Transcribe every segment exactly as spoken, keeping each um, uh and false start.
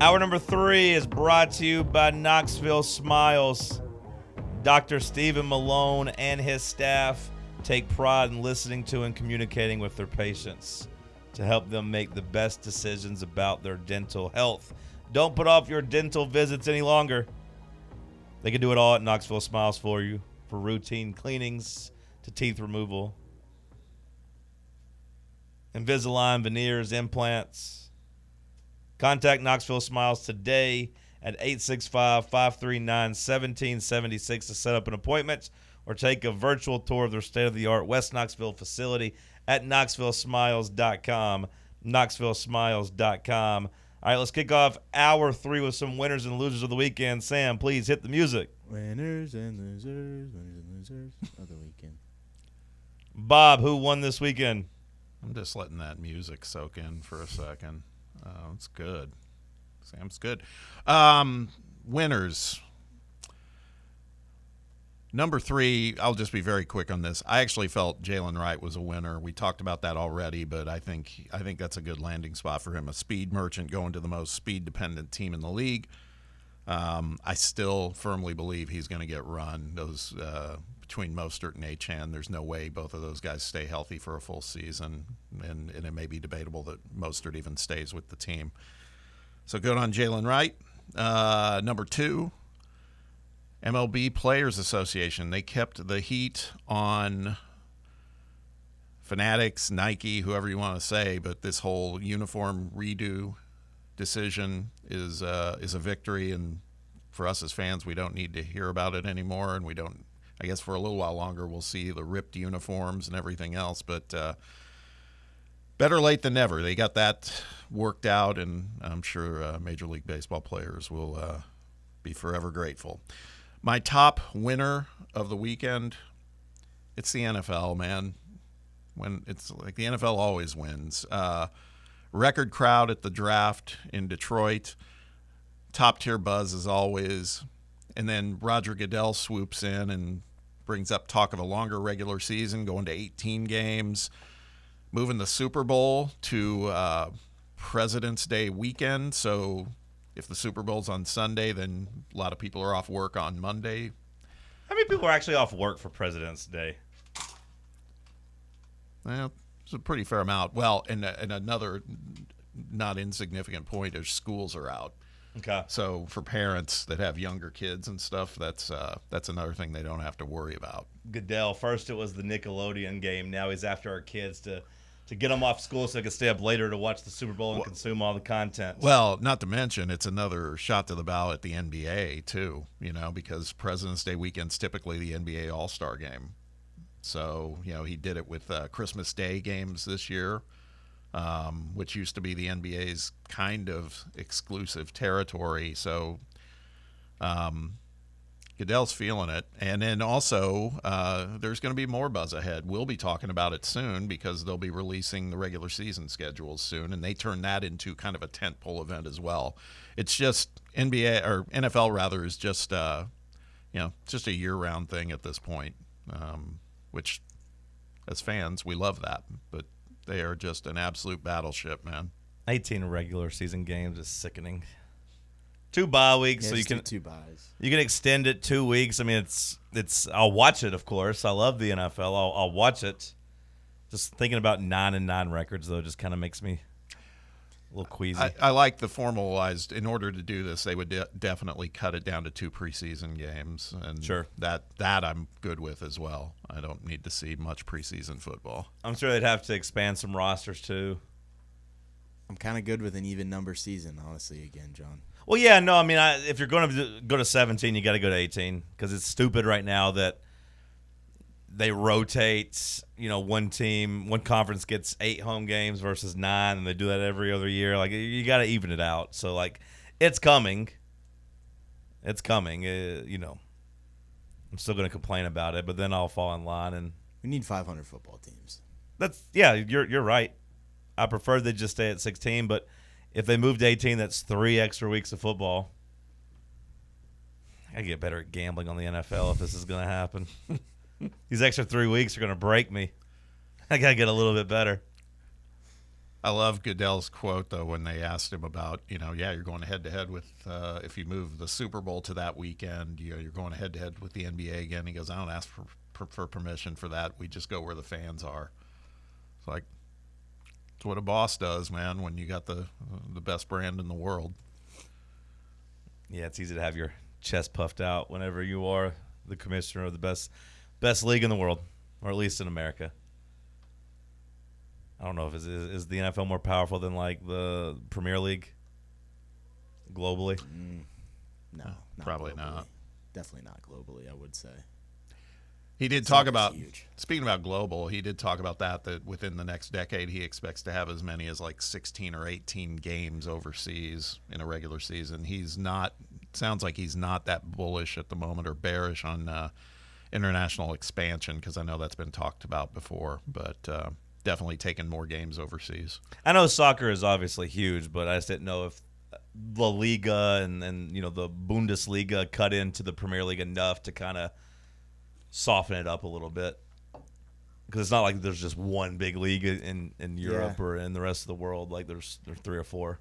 Hour number three is brought to you by Knoxville Smiles. Doctor Stephen Malone and his staff take pride in listening to and communicating with their patients to help them make the best decisions about their dental health. Don't put off your dental visits any longer. They can do it all at Knoxville Smiles for you, for routine cleanings to teeth removal, Invisalign, veneers, implants. Contact Knoxville Smiles today at eight six five, five three nine, one seven seven six to set up an appointment or take a virtual tour of their state-of-the-art West Knoxville facility at knoxville smiles dot com, knoxville smiles dot com. All right, let's kick off hour three with some winners and losers of the weekend. Sam, please hit the music. Winners and losers, winners and losers of the weekend. Bob, who won this weekend? I'm just letting that music soak in for a second. Oh, it's good. Sam's good. Um, winners. Number three, I'll just be very quick on this. I actually felt Jalen Wright was a winner. We talked about that already, but I think I think that's a good landing spot for him. A speed merchant going to the most speed-dependent team in the league. Um, I still firmly believe he's going to get run. Those uh, between Mostert and Achane, there's no way both of those guys stay healthy for a full season, and, and it may be debatable that Mostert even stays with the team. So good on Jalen Wright. Uh, number two, M L B Players Association. They kept the heat on Fanatics, Nike, whoever you want to say, but this whole uniform redo decision is uh, is a victory, and for us as fans, we don't need to hear about it anymore, and we don't, I guess for a little while longer, we'll see the ripped uniforms and everything else, but uh, better late than never. They got that worked out, and I'm sure uh, Major League Baseball players will uh, be forever grateful. My top winner of the weekend, it's the N F L, man. When it's like the N F L always wins. Uh, record crowd at the draft in Detroit. Top tier buzz as always. And then Roger Goodell swoops in and brings up talk of a longer regular season, going to eighteen games, moving the Super Bowl to uh, President's Day weekend. So if the Super Bowl's on Sunday, then a lot of people are off work on Monday. How many people are actually off work for President's Day? Well, it's a pretty fair amount. Well, and, and another not insignificant point is schools are out. Okay. So for parents that have younger kids and stuff, that's uh, that's another thing they don't have to worry about. Goodell, first it was the Nickelodeon game. Now he's after our kids to, to get them off school so they can stay up later to watch the Super Bowl and well, consume all the content. Well, not to mention it's another shot to the bow at the N B A too, you know, because President's Day weekend's typically the N B A All-Star game. So, you know, he did it with uh, Christmas Day games this year. Um, which used to be the N B A's kind of exclusive territory. So um, Goodell's feeling it. And then also uh, there's going to be more buzz ahead. We'll be talking about it soon because they'll be releasing the regular season schedules soon, and they turn that into kind of a tentpole event as well. It's just N B A or N F L rather is just uh, you know just a year-round thing at this point, um, which as fans we love that, but they are just an absolute battleship, man. eighteen regular season games is sickening. Two bye weeks, Yeah, so you just do can two buys. you can extend it two weeks. I mean, it's it's. I'll watch it, of course. I love the N F L. I'll, I'll watch it. Just thinking about nine and nine records though, just kind of makes me a little queasy. I, I like the formalized. In order to do this, they would de- definitely cut it down to two preseason games, and Sure. that that I'm good with as well. I don't need to see much preseason football. I'm sure they'd have to expand some rosters too. I'm kind of good with an even number season, honestly, again, John. Well, yeah, no, I mean, I, if you're going to go to seventeen, you got to go to eighteen because it's stupid right now that they rotate. You know, one team, one conference gets eight home games versus nine, and they do that every other year. Like, you got to even it out. So, like, it's coming. It's coming. Uh, you know, I'm still going to complain about it, but then I'll fall in line. And We need five hundred football teams. that's yeah, you're you're right. I prefer they just stay at sixteen, but if they move to eighteen, that's three extra weeks of football. I gotta get better at gambling on the N F L if this is gonna happen. These extra three weeks are gonna break me. I gotta get a little bit better. I love Goodell's quote, though, when they asked him about, you know, yeah, you're going head-to-head with, uh, if you move the Super Bowl to that weekend, you know, you're going head-to-head with the N B A again. He goes, I don't ask for, for, for permission for that. We just go where the fans are. It's like, it's what a boss does, man, when you got the the best brand in the world. Yeah, it's easy to have your chest puffed out whenever you are the commissioner of the best best league in the world, or at least in America. I don't know if is is the N F L more powerful than like the Premier League globally. Mm, no, not probably globally. not. Definitely not globally, I would say. He did talk Soccer's about, huge. speaking about global, he did talk about that, that within the next decade he expects to have as many as like sixteen or eighteen games overseas in a regular season. He's not, sounds like he's not that bullish at the moment or bearish on uh, international expansion, because I know that's been talked about before, but uh, definitely taking more games overseas. I know soccer is obviously huge, but I just didn't know if La Liga and, and you know the Bundesliga cut into the Premier League enough to kind of soften it up a little bit, because it's not like there's just one big league in, in Europe Yeah. or in the rest of the world. Like there's there's three or four,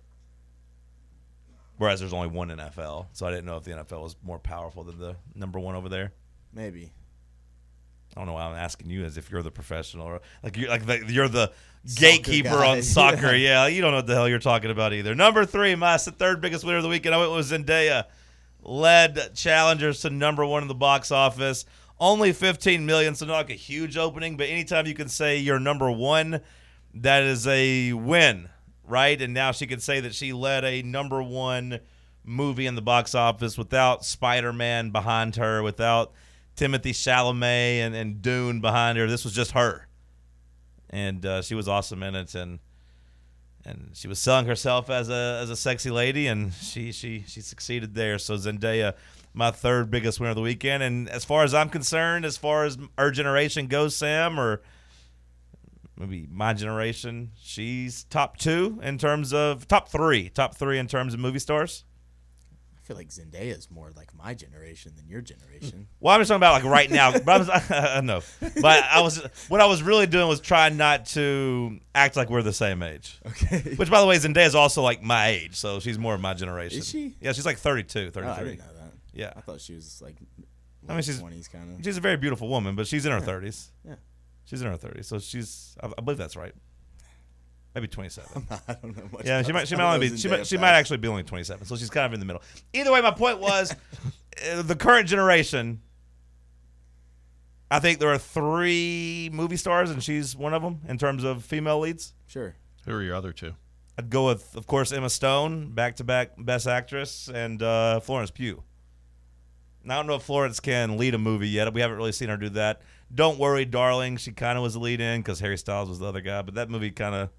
whereas there's only one N F L. So I didn't know if the N F L was more powerful than the number one over there. Maybe. I don't know why I'm asking you as if you're the professional or like you're like the, you're the gatekeeper guy. on soccer. Yeah. You don't know what the hell you're talking about either. Number three, my the third biggest winner of the weekend. I went with Zendaya, led challengers to number one in the box office. Only fifteen million, so not like a huge opening, but anytime you can say you're number one, that is a win, right? And now she can say that she led a number one movie in the box office without Spider-Man behind her, without Timothy Chalamet and, and Dune behind her. This was just her. And uh, she was awesome in it, and and she was selling herself as a as a sexy lady, and she she she succeeded there. So Zendaya, my third biggest winner of the weekend. And as far as I'm concerned, as far as our generation goes, Sam, or maybe my generation, she's top two in terms of top three, top three in terms of movie stars. I feel like Zendaya is more like my generation than your generation. Well, I'm just talking about like right now. But I was, I know, but I was what I was really doing was trying not to act like we're the same age. Okay. Which, by the way, Zendaya is also like my age, so she's more of my generation. Is she? Yeah, she's like thirty-two, Oh, thirty-three. I didn't know that. Yeah. I thought she was like I mean, she's- twenties kind of. She's a very beautiful woman, but she's in her Yeah. thirties. Yeah. She's in her thirties, so she's. I, I believe that's right. Maybe twenty-seven. I don't know much. Yeah, she about- might. She I might don't only know be. She Zendaya might. She facts. might actually be only twenty-seven. So she's kind of in the middle. Either way, my point was, uh, the current generation. I think there are three movie stars, and she's one of them in terms of female leads. Sure. Who are your other two? I'd go with, of course, Emma Stone, back-to-back Best Actress, and uh, Florence Pugh. Now, I don't know if Florence can lead a movie yet. We haven't really seen her do that. Don't Worry, Darling. She kind of was the lead in because Harry Styles was the other guy, but that movie kind of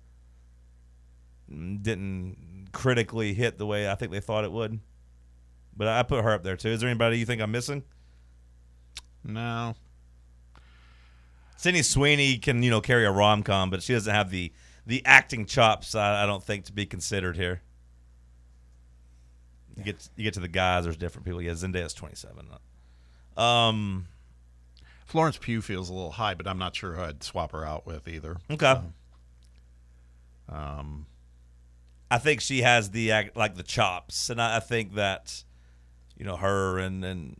didn't critically hit the way I think they thought it would. But I put her up there too. Is there anybody you think I'm missing? No. Sydney Sweeney can, you know, carry a rom-com, but she doesn't have the the acting chops, I, I don't think, to be considered here. You get you get to the guys, there's different people. Yeah, Zendaya's twenty-seven. Um, Florence Pugh feels a little high, but I'm not sure who I'd swap her out with either. okay. Um, I think she has the act, like the chops, and I, I think that, you know, her and and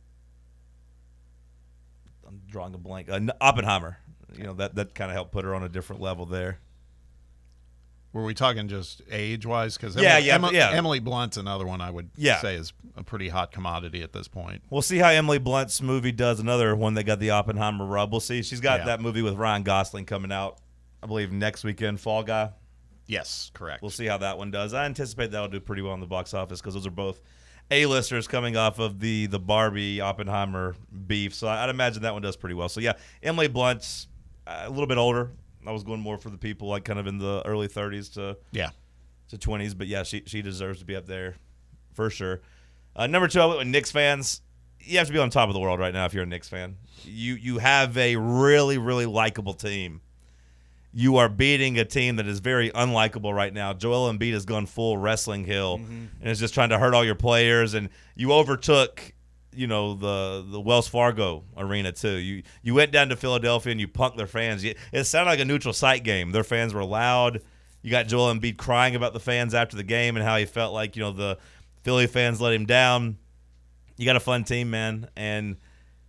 I'm drawing a blank. Uh, Oppenheimer, you know, that that kind of helped put her on a different level there. were we talking just age-wise? Because Yeah, Emily, yeah, Emma- yeah. Emily Blunt's another one I would Yeah. say is a pretty hot commodity at this point. We'll see how Emily Blunt's movie does. Another one that got the Oppenheimer rub. We'll see. She's got Yeah. that movie with Ryan Gosling coming out, I believe, next weekend, Fall Guy. Yes, correct. We'll see how that one does. I anticipate that'll do pretty well in the box office because those are both A-listers coming off of the the Barbie Oppenheimer beef. So I'd imagine that one does pretty well. So yeah, Emily Blunt's a little bit older. I was going more for the people like kind of in the early thirties to Yeah. to twenties, but yeah, she she deserves to be up there for sure. Uh, number two, I went with Knicks fans. You have to be on top of the world right now if you're a Knicks fan. You you have a really really likable team. You are beating a team that is very unlikable right now. Joel Embiid has gone full wrestling hill Mm-hmm. and is just trying to hurt all your players. And you overtook, you know, the the Wells Fargo arena too. You you went down to Philadelphia and you punked their fans. It sounded like a neutral site game. Their fans were loud. You got Joel Embiid crying about the fans after the game and how he felt like, you know, the Philly fans let him down. You got a fun team, man, and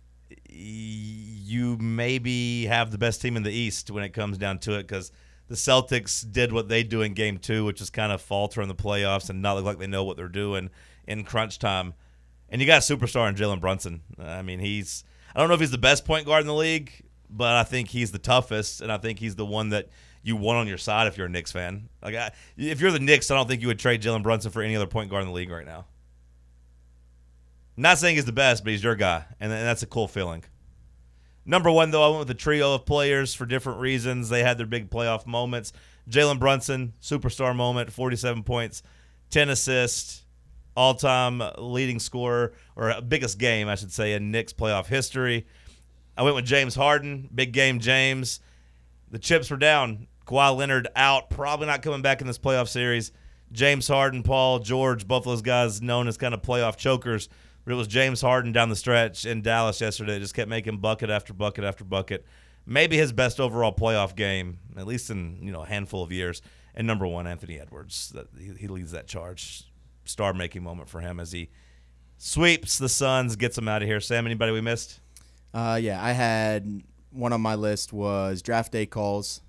you maybe have the best team in the East when it comes down to it, because the Celtics did what they do in game two, which is kind of falter in the playoffs and not look like they know what they're doing in crunch time. And you got a superstar in Jalen Brunson. I mean, he's – I don't know if he's the best point guard in the league, but I think he's the toughest, and I think he's the one that you want on your side if you're a Knicks fan. Like, I, if you're the Knicks, I don't think you would trade Jalen Brunson for any other point guard in the league right now. Not saying he's the best, but he's your guy, and that's a cool feeling. Number one, though, I went with a trio of players for different reasons. They had their big playoff moments. Jalen Brunson, superstar moment, forty-seven points, ten assists, all-time leading scorer, or biggest game, I should say, in Knicks playoff history. I went with James Harden, big game James. The chips were down. Kawhi Leonard out, probably not coming back in this playoff series. James Harden, Paul George, both those guys known as kind of playoff chokers. But it was James Harden down the stretch in Dallas yesterday. Just kept making bucket after bucket after bucket. Maybe his best overall playoff game, at least in you know a handful of years. And number one, Anthony Edwards. That he, he leads that charge. Star-making moment for him as he sweeps the Suns, gets them out of here. Sam, anybody we missed? Uh, yeah, I had one on my list was draft day calls.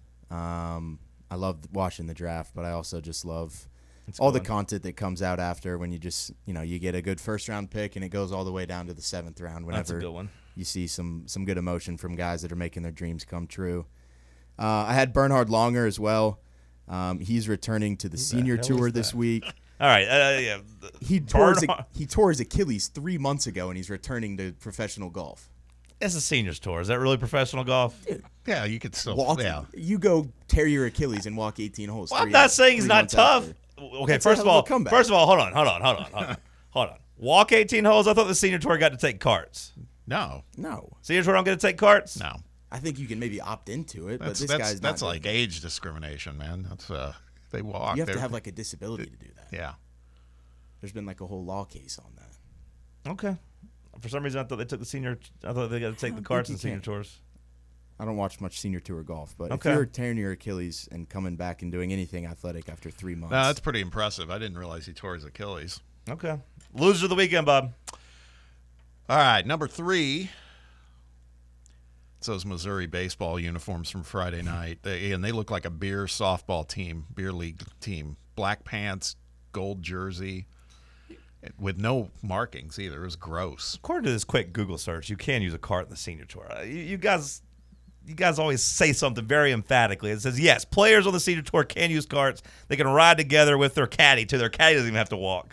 Um, I love watching the draft, but I also just love It's all the going. content that comes out after when you just, you know, you get a good first round pick and it goes all the way down to the seventh round That's a whenever good one. you see some some good emotion from guys that are making their dreams come true. Uh, I had Bernhard Longer as well. Um, he's returning to the senior hell tour is this that? week. All right. Uh, yeah. He tore, his, Bernhard- he tore his Achilles three months ago, and he's returning to professional golf. It's a seniors tour. Is that really professional golf? Yeah, you could still. Walk, Yeah. You go tear your Achilles and walk eighteen holes. Well, I'm three- not saying he's three not months tough. after. Okay, That's a first hell of of a all, comeback. first of all, hold on, hold on, hold on, hold on, hold on. Walk eighteen holes. I thought the senior tour got to take carts. No, No, Senior tour don't get to take carts. no. I think you can maybe opt into it, That's but this that's guy's that's not like doing age discrimination, man. That's uh, they walk. that. You have to They're- have like a disability to do that. Yeah. There's been like a whole law case on that. Okay. For some reason, I thought they took the senior. I thought they got to take the don't carts in think senior you can. tours. I don't watch much senior tour golf, but Okay. if you're tearing your Achilles and coming back and doing anything athletic after three months, No, that's pretty impressive. I didn't realize he tore his Achilles. Okay. Loser of the weekend, Bob. All right, number three. It's those Missouri baseball uniforms from Friday night. They, and they look like a beer softball team, beer league team. Black pants, gold jersey, with no markings either. It was gross. According to this quick Google search, you can use a cart in the senior tour. Uh, You, you guys, you guys always say something very emphatically. It says yes, players on the senior tour can use carts. They can ride together with their caddy too. Their caddy doesn't even have to walk.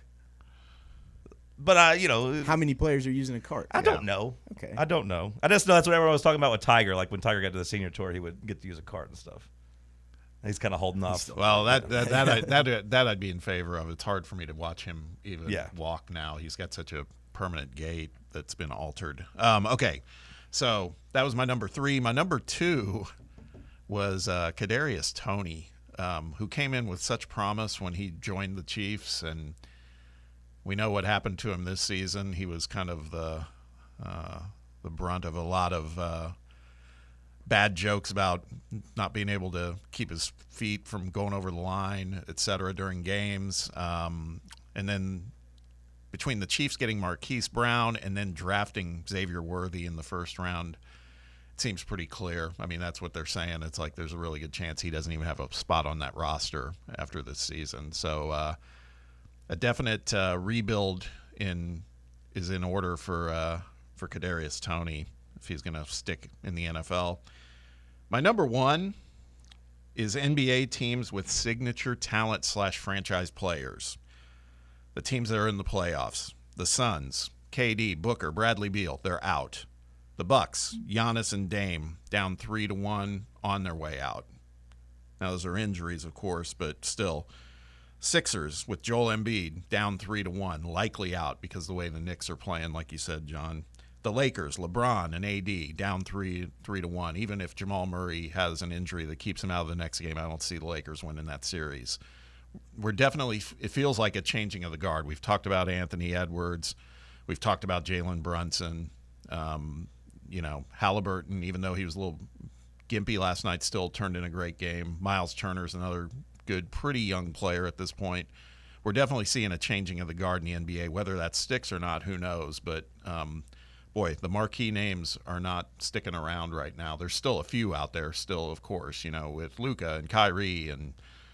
But I, you know, how many players are using a cart? I don't know. Okay. I don't know. I just know that's what everyone was talking about with Tiger. Like when Tiger got to the senior tour, he would get to use a cart and stuff. He's kind of holding off. Well, that that that, I, that that I'd be in favor of. It's hard for me to watch him even Yeah. walk now. He's got such a permanent gait that's been altered. Um, okay, so that was my number three. My number two was uh, Kadarius Toney, um, who came in with such promise when he joined the Chiefs, and we know what happened to him this season. He was kind of the uh, the brunt of a lot of uh, bad jokes about not being able to keep his feet from going over the line, et cetera, during games. Um, and then between the Chiefs getting Marquise Brown and then drafting Xavier Worthy in the first round, it seems pretty clear. I mean, that's what they're saying. It's like there's a really good chance he doesn't even have a spot on that roster after this season. So uh, a definite uh, rebuild in is in order for uh, for Kadarius Toney if he's going to stick in the N F L. My number one is N B A teams with signature talent slash franchise players. The teams that are in the playoffs. The Suns, K D, Booker, Bradley Beal, they're out. The Bucks, Giannis and Dame, down three to one, on their way out. Now those are injuries, of course, but still. Sixers with Joel Embiid, down three to one, likely out because of the way the Knicks are playing, like you said, John. The Lakers, LeBron and A D, down three three to one. Even if Jamal Murray has an injury that keeps him out of the next game, I don't see the Lakers winning that series. We're definitely, it feels like a changing of the guard. We've talked about Anthony Edwards. We've talked about Jalen Brunson. Um, you know, Halliburton, even though he was a little gimpy last night, still turned in a great game. Miles Turner's another good, pretty young player at this point. We're definitely seeing a changing of the guard in the N B A. Whether that sticks or not, who knows? But um, boy, the marquee names are not sticking around right now. There's still a few out there, still, of course, you know, with Luka and Kyrie and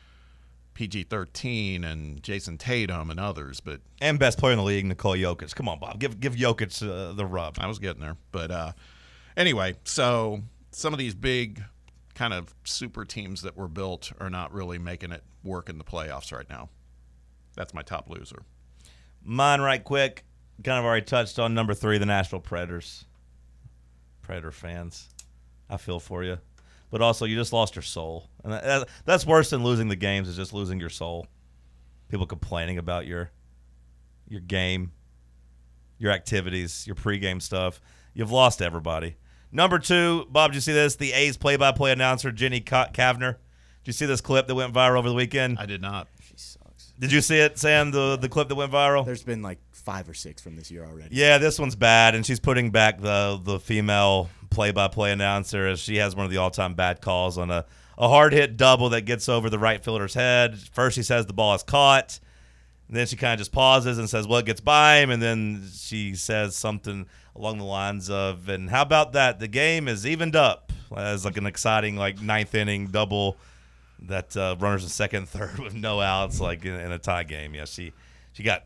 P G thirteen and Jason Tatum and others. But and best player in the league, Nikola Jokic. Come on, Bob, give give Jokic uh, the rub. I was getting there, but uh, anyway, so some of these big kind of super teams that were built are not really making it work in the playoffs right now. That's my top loser. Mine, right quick, kind of already touched on number three, the Nashville Predators. Predator fans, I feel for you. But also, you just lost your soul. And that, that's worse than losing the games, is just losing your soul. People complaining about your your game, your activities, your pregame stuff. You've lost everybody. Number two, Bob, did you see this? The A's play-by-play announcer, Jenny Kavner. Did you see this clip that went viral over the weekend? I did not. She sucks. Did you see it, Sam, the, the clip that went viral? There's been like five or six from this year already. Yeah, this one's bad, and she's putting back the the female play-by-play announcer as she has one of the all-time bad calls on a, a hard-hit double that gets over the right fielder's head. First she says the ball is caught, and then she kind of just pauses and says, well, it gets by him, and then she says something along the lines of, and how about that? The game is evened up, as like an exciting like ninth inning double that uh, runners in second and third with no outs, like in, in a tie game. Yeah, she she got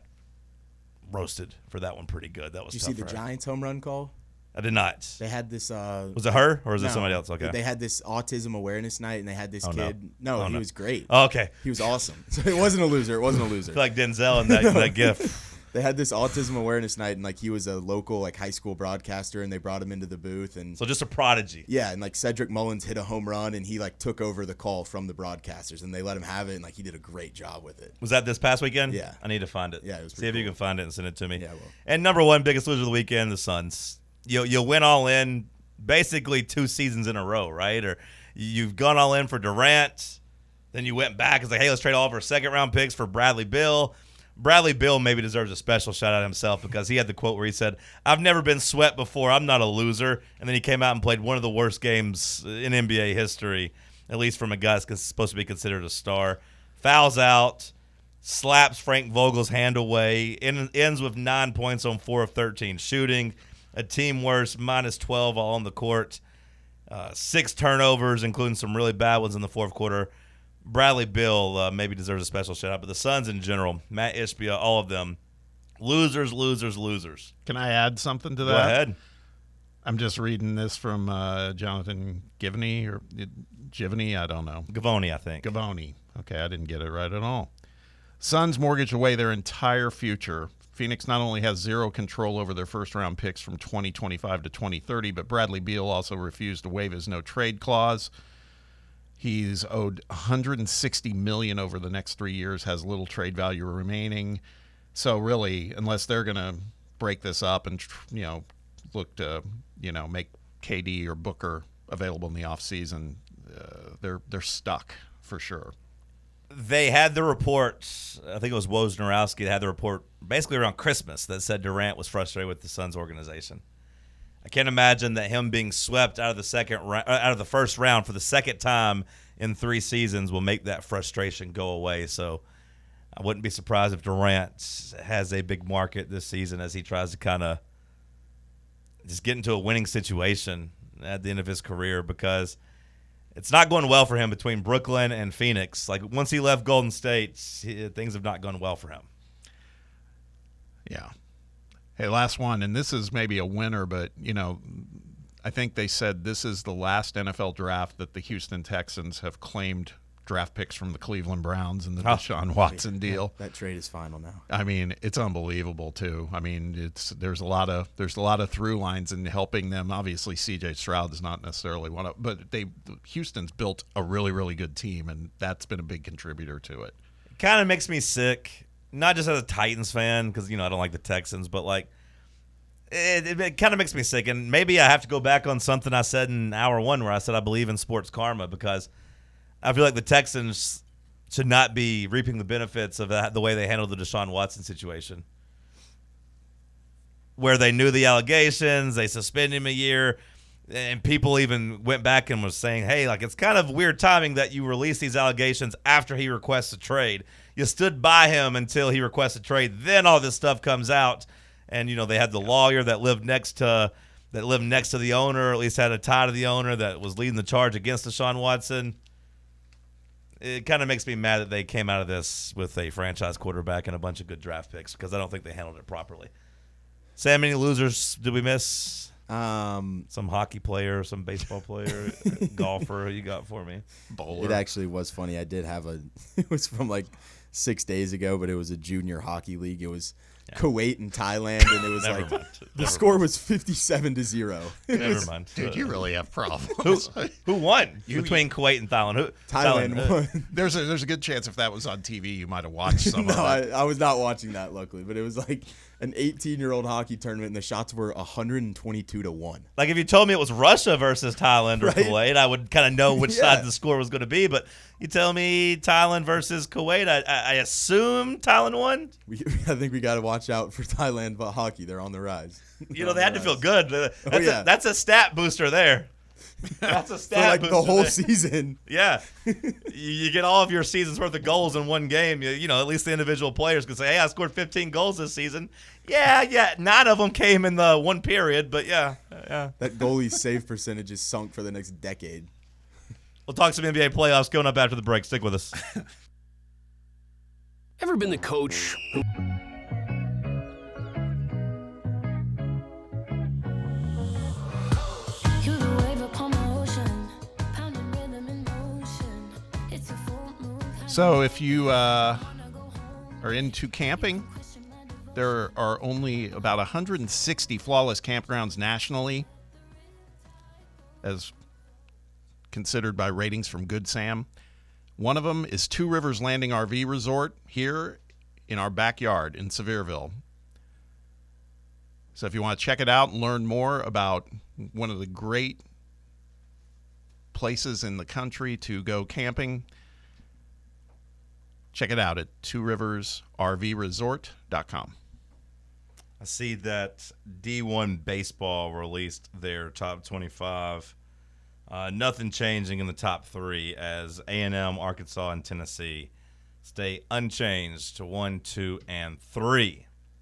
roasted for that one pretty good. That was Did you tough see the for her. Giants home run call? I did not. They had this. Uh, Was it her or was no, it somebody else? Okay. They had this autism awareness night, and they had this Oh, no. kid. No, Oh, he no. was great. Oh, okay. He was awesome. So it wasn't a loser. It wasn't a loser. I feel like Denzel in that, that gif. They had this autism awareness night, and like he was a local like high school broadcaster, and they brought him into the booth, and So just a prodigy. yeah, and like Cedric Mullins hit a home run, and he like took over the call from the broadcasters, and they let him have it, and like he did a great job with it. Was that this past weekend? Yeah. I need to find it. Yeah, it was See pretty if you cool. can find it and send it to me. Yeah, I will. And number one, biggest loser of the weekend, the Suns. You you went all in basically two seasons in a row, right? Or you've gone all in for Durant, then you went back. It's like, hey, let's trade all of our second round picks for Bradley Beal. Bradley Beal maybe deserves a special shout out himself because he had the quote where he said, I've never been swept before. I'm not a loser. And then he came out and played one of the worst games in N B A history, at least from a guy that's supposed to be considered a star. Fouls out, slaps Frank Vogel's hand away, en- ends with nine points on four of thirteen shooting, a team worst, minus twelve all on the court, uh, six turnovers, including some really bad ones in the fourth quarter. Bradley Beal uh, maybe deserves a special shout out, but the Suns in general, Matt Ishbia, all of them, losers, losers, losers. Can I add something to that? Go ahead. I'm just reading this from uh, Jonathan Givney or Givney, I don't know. Gavoni, I think. Gavoni. Okay, I didn't get it right at all. Suns mortgage away their entire future. Phoenix not only has zero control over their first-round picks from twenty twenty-five to twenty thirty, but Bradley Beal also refused to waive his no-trade clause. He's owed one hundred sixty million dollars over the next three years, has little trade value remaining. So really, unless they're going to break this up and, you know, look to, you know, make K D or Booker available in the offseason, uh, they're they're stuck for sure. They had the report, I think it was Wojnarowski that had the report basically around Christmas that said Durant was frustrated with the Suns organization. I can't imagine that him being swept out of the second ra- out of the first round for the second time in three seasons will make that frustration go away. So I wouldn't be surprised if Durant has a big market this season as he tries to kind of just get into a winning situation at the end of his career, because it's not going well for him between Brooklyn and Phoenix. Like, once he left Golden State, he- things have not gone well for him. Yeah. Hey, last one, and this is maybe a winner, but, you know, I think they said this is the last N F L draft that the Houston Texans have claimed draft picks from the Cleveland Browns and the Oh. Deshaun Watson deal. That trade is final now. I mean, it's unbelievable too. I mean, it's there's a lot of there's a lot of through lines in helping them. Obviously, C J Stroud is not necessarily one of, but they Houston's built a really really good team, and that's been a big contributor to it. Kind of makes me sick, not just as a Titans fan, because, you know, I don't like the Texans, but, like, it, it, it kind of makes me sick. And maybe I have to go back on something I said in hour one where I said I believe in sports karma, because I feel like the Texans should not be reaping the benefits of that, the way they handled the Deshaun Watson situation, where they knew the allegations, they suspended him a year. and people even went back and was saying, hey, like, it's kind of weird timing that you release these allegations after he requests a trade. You stood by him until he requests a trade. Then all this stuff comes out. And, you know, they had the lawyer that lived next to that lived next to the owner, or at least had a tie to the owner, that was leading the charge against Deshaun Watson. It kind of makes me mad that they came out of this with a franchise quarterback and a bunch of good draft picks, because I don't think they handled it properly. Sam, any losers did we miss? Um, Some hockey player, some baseball player, golfer you got for me? Bowler. It actually was funny. I did have a – it was from like six days ago, but it was a junior hockey league. It was yeah. Kuwait and Thailand, and it was Never like mind. the Never score mind. was fifty-seven to zero. It Never was, mind. Dude, you really have problems. Who, who won You- between Kuwait and Thailand? Who, Thailand uh, won. There's a there's a good chance if that was on T V, you might have watched some No, of it. I, I was not watching that, luckily, but it was like an eighteen-year-old hockey tournament, and the shots were one hundred twenty-two to one. Like, if you told me it was Russia versus Thailand or Right? Kuwait, I would kind of know which Yeah. side the score was going to be. But you tell me Thailand versus Kuwait, I, I, I assume Thailand won. We, I think we got to watch out for Thailand hockey. They're on the rise. You know, they had to feel good. That's, Oh, yeah. a, that's a stat booster there. That's a For stat like booster the whole there. season. Yeah. you, you get all of your season's worth of goals in one game. You, you know, at least the individual players can say, hey, I scored fifteen goals this season. Yeah, yeah. Nine of them came in the one period, but yeah. yeah. That goalie's save percentage is sunk for the next decade. We'll talk some N B A playoffs going up after the break. Stick with us. Ever been the coach who You're the wave upon the ocean, pounding rhythm in motion. It's a full moon. So if you uh, are into camping, there are only about one hundred sixty flawless campgrounds nationally, as considered by ratings from Good Sam. One of them is Two Rivers Landing R V Resort here in our backyard in Sevierville. So if you want to check it out and learn more about one of the great places in the country to go camping, check it out at two rivers r v resort dot com. I see that D one Baseball released their top twenty-five. Uh, nothing changing in the top three, as A and M, Arkansas, and Tennessee stay unchanged to one, two, and three.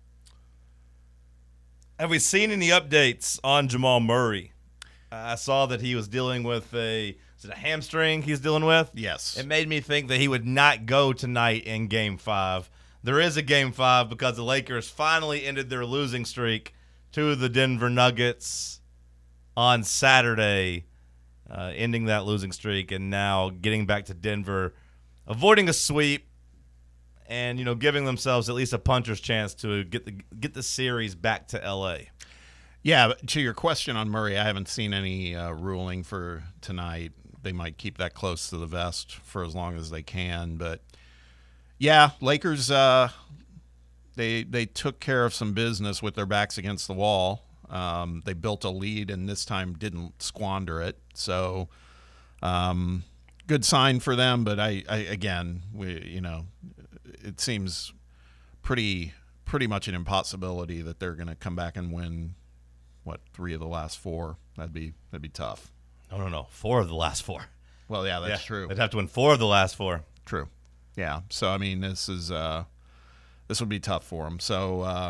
Have we seen any updates on Jamal Murray? I saw that he was dealing with a, is it a hamstring he's dealing with? Yes. It made me think that he would not go tonight in Game five. There is a Game five because the Lakers finally ended their losing streak to the Denver Nuggets on Saturday, uh, ending that losing streak, and now getting back to Denver, avoiding a sweep, and, you know, giving themselves at least a puncher's chance to get the get the series back to L A. Yeah, but to your question on Murray, I haven't seen any uh, ruling for tonight. They might keep that close to the vest for as long as they can. But, yeah, Lakers, uh, they they took care of some business with their backs against the wall. Um, they built a lead and this time didn't squander it. So, um, good sign for them. But, I, I again, we you know, it seems pretty pretty much an impossibility that they're going to come back and win, what, three of the last four. That'd be that'd be tough. No, no, no. Four of the last four. Well, yeah, that's Yeah, true. They'd have to win four of the last four. True. Yeah. So I mean, this is uh, this would be tough for them. So uh,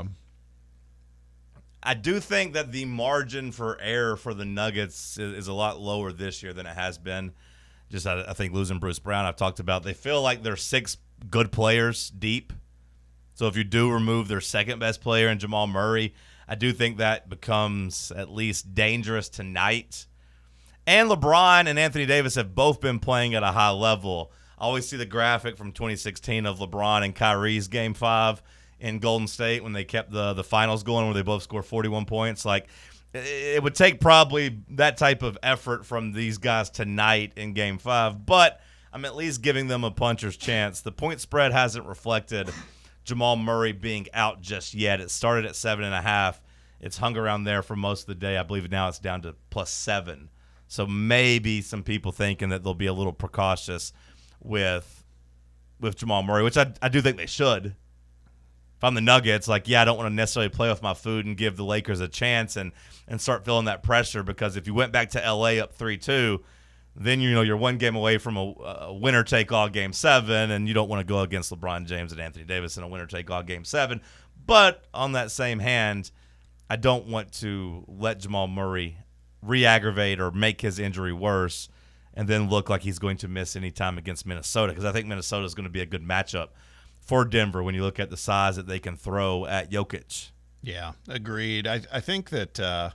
I do think that the margin for error for the Nuggets is, is a lot lower this year than it has been. Just I, I think losing Bruce Brown, I've talked about, they feel like they're six good players deep. So if you do remove their second best player in Jamal Murray, I do think that becomes at least dangerous tonight. And LeBron and Anthony Davis have both been playing at a high level. I always see the graphic from twenty sixteen of LeBron and Kyrie's Game five in Golden State when they kept the, the finals going, where they both scored forty-one points. Like, it would take probably that type of effort from these guys tonight in Game five, but I'm at least giving them a puncher's chance. The point spread hasn't reflected Jamal Murray being out just yet. It started at seven and a half. It's hung around there for most of the day. I believe now it's down to plus seven. So maybe some people thinking that they'll be a little precautious with with Jamal Murray, which I, I do think they should. if I'm the Nuggets, like, yeah, I don't want to necessarily play with my food and give the Lakers a chance and, and start feeling that pressure, because if you went back to L A up three two, then you know you're one game away from a, a winner-take-all game seven, and you don't want to go against LeBron James and Anthony Davis in a winner-take-all game seven. But on that same hand, I don't want to let Jamal Murray re-aggravate or make his injury worse and then look like he's going to miss any time against Minnesota, because I think Minnesota is going to be a good matchup for Denver when you look at the size that they can throw at Jokic. Yeah, agreed. I, I think that uh,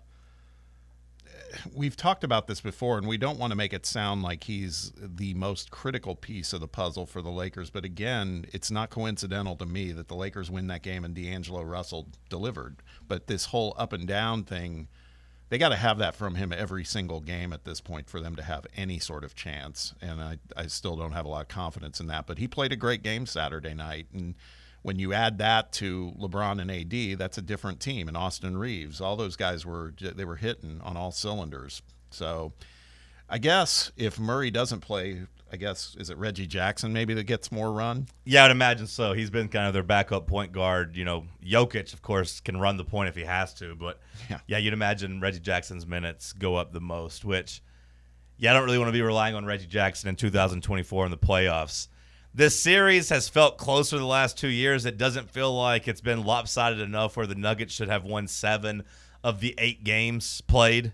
we've talked about this before, and we don't want to make it sound like he's the most critical piece of the puzzle for the Lakers. But again, it's not coincidental to me that the Lakers win that game and D'Angelo Russell delivered. But this whole up and down thing, they got to have that from him every single game at this point for them to have any sort of chance. And I, I still don't have a lot of confidence in that. But he played a great game Saturday night. And when you add that to LeBron and A D, that's a different team. And Austin Reeves, all those guys were they were hitting on all cylinders. So I guess if Murray doesn't play, I guess, is it Reggie Jackson maybe that gets more run? Yeah, I'd imagine so. He's been kind of their backup point guard. You know, Jokic, of course, can run the point if he has to. But, Yeah. yeah, you'd imagine Reggie Jackson's minutes go up the most, which, yeah, I don't really want to be relying on Reggie Jackson in two thousand twenty-four in the playoffs. This series has felt closer the last two years. It doesn't feel like it's been lopsided enough where the Nuggets should have won seven of the eight games played.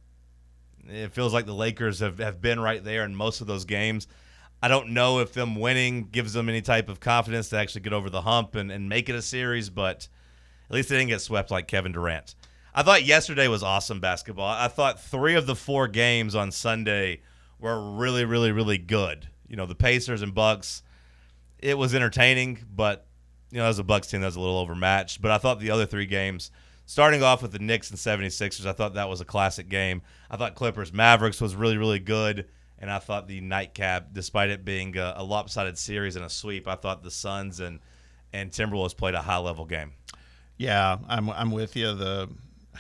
It feels like the Lakers have, have been right there in most of those games. I don't know if them winning gives them any type of confidence to actually get over the hump and, and make it a series, but at least they didn't get swept like Kevin Durant. I thought yesterday was awesome basketball. I thought three of the four games on Sunday were really, really, really good. You know, the Pacers and Bucks, it was entertaining, but, you know, as a Bucks team, that was a little overmatched. But I thought the other three games, starting off with the Knicks and seventy-sixers, I thought that was a classic game. I thought Clippers-Mavericks was really, really good. And I thought the nightcap, despite it being a, a lopsided series and a sweep, I thought the Suns and, and Timberwolves played a high-level game. Yeah, I'm I'm with you. The